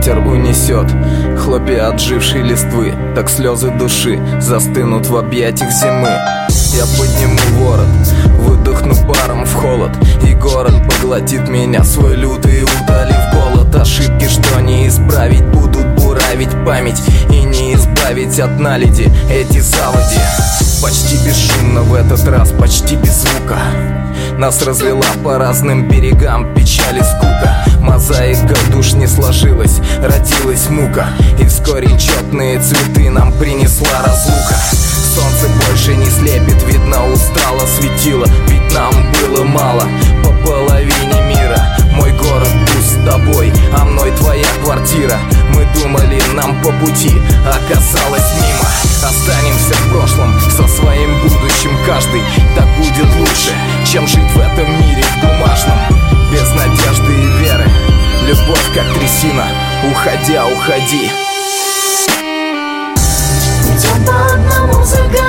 ветер унесет хлопья отжившей листвы, так слезы души застынут в объятиях зимы. Я подниму ворот, выдохну паром в холод, и город поглотит меня, свой лютый утолив голод. Ошибки, что не исправить, будут буравить память, и не избавить от наледи эти заводи. Почти бесшумно в этот раз, почти без звука нас разлила по разным берегам печаль и скука. Мозаика душ не сложилась, родилась мука, и вскоре четные цветы нам принесла разлука. Солнце больше не слепит, видно устало светило, ведь нам было мало по половине мира. Мой город пуст с тобой, а мной твоя квартира. Мы думали, нам по пути, оказалось мимо. Останемся в прошлом со своим будущим каждый. Так будет лучше, чем жить в этом мире бумажном, без надежды и веры. Любовь как трясина, уходя, уходи. Идем по одному, загорелым